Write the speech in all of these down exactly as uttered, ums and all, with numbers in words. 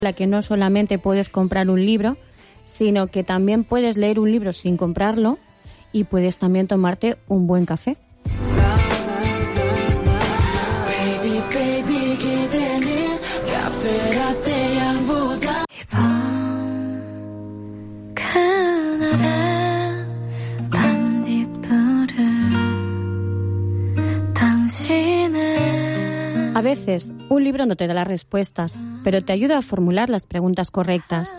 la que no solamente puedes comprar un libro, sino que también puedes leer un libro sin comprarlo y puedes también tomarte un buen café. A veces, un libro no te da las respuestas, pero te ayuda a formular las preguntas correctas.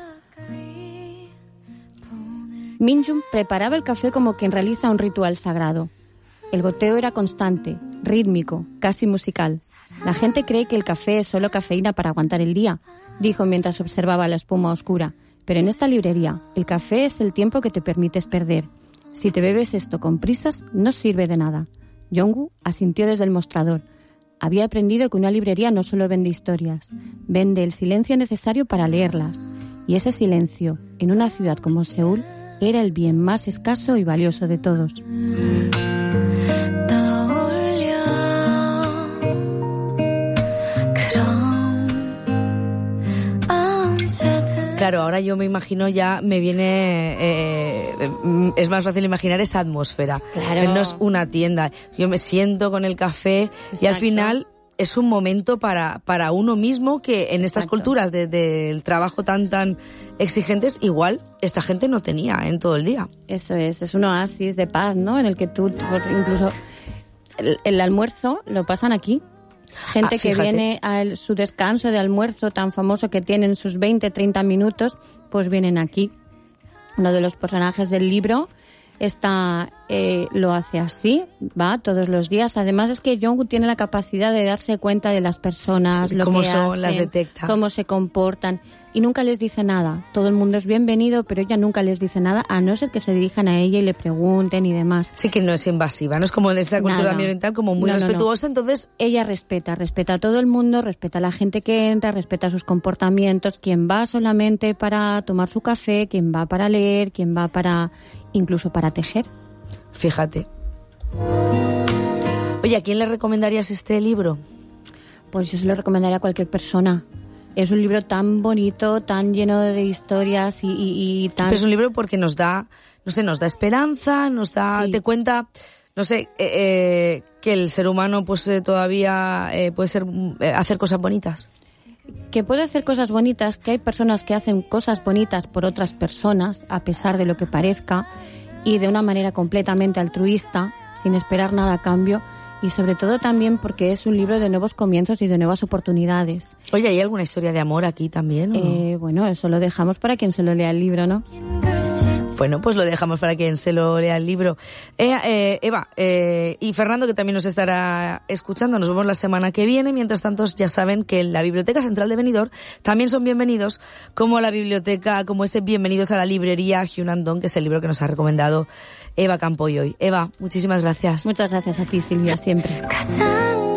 Minjung preparaba el café como quien realiza un ritual sagrado. El goteo era constante, rítmico, casi musical. La gente cree que el café es solo cafeína para aguantar el día, dijo mientras observaba la espuma oscura. Pero en esta librería, el café es el tiempo que te permites perder. Si te bebes esto con prisas, no sirve de nada. Jong-woo asintió desde el mostrador. Había aprendido que una librería no solo vende historias, vende el silencio necesario para leerlas. Y ese silencio, en una ciudad como Seúl, era el bien más escaso y valioso de todos. Claro, ahora yo me imagino ya, me viene, eh, es más fácil imaginar esa atmósfera. Claro. O sea, no es una tienda. Yo me siento con el café. Exacto. Y al final es un momento para, para uno mismo que en estas Exacto. culturas del de, de trabajo tan, tan exigentes, igual esta gente no tenía en todo el día. Eso es, es un oasis de paz, ¿no? En el que tú, incluso el, el almuerzo lo pasan aquí. Gente ah, que viene a su descanso de almuerzo tan famoso que tienen sus veinte, treinta minutos, pues vienen aquí. Uno de los personajes del libro está, eh, lo hace así, va todos los días. Además es que Jong-woo tiene la capacidad de darse cuenta de las personas, lo cómo que son, hacen, las detecta, cómo se comportan, y nunca les dice nada. Todo el mundo es bienvenido, pero ella nunca les dice nada, a no ser que se dirijan a ella y le pregunten y demás. Sí, que no es invasiva, no es como en esta cultura Nada. ambiental, como muy no, respetuosa, no, no. Entonces ella respeta, respeta a todo el mundo, respeta a la gente que entra, respeta sus comportamientos, quien va solamente para tomar su café, quien va para leer, quien va para, incluso para tejer. Fíjate. Oye, ¿a quién le recomendarías este libro? Pues yo se lo recomendaría a cualquier persona. Es un libro tan bonito, tan lleno de historias y, y, y tan... Pero es un libro porque nos da, no sé, nos da esperanza, nos da, sí. te cuenta, no sé, eh, eh, que el ser humano pues eh, todavía eh, puede ser eh, hacer cosas bonitas. Que puede hacer cosas bonitas, que hay personas que hacen cosas bonitas por otras personas, a pesar de lo que parezca, y de una manera completamente altruista, sin esperar nada a cambio. Y sobre todo también porque es un libro de nuevos comienzos y de nuevas oportunidades. Oye, ¿hay alguna historia de amor aquí también? ¿o no? Eh, bueno, eso lo dejamos para quien se lo lea el libro, ¿no? Bueno, pues lo dejamos para quien se lo lea el libro. Eh, eh, Eva eh, y Fernando, que también nos estará escuchando, nos vemos la semana que viene. Mientras tanto, ya saben que en la Biblioteca Central de Benidorm también son bienvenidos, como la biblioteca, como ese Bienvenidos a la librería Hyunandong, que es el libro que nos ha recomendado Eva Campoy hoy. Eva, muchísimas gracias. Muchas gracias a ti, Silvia, siempre.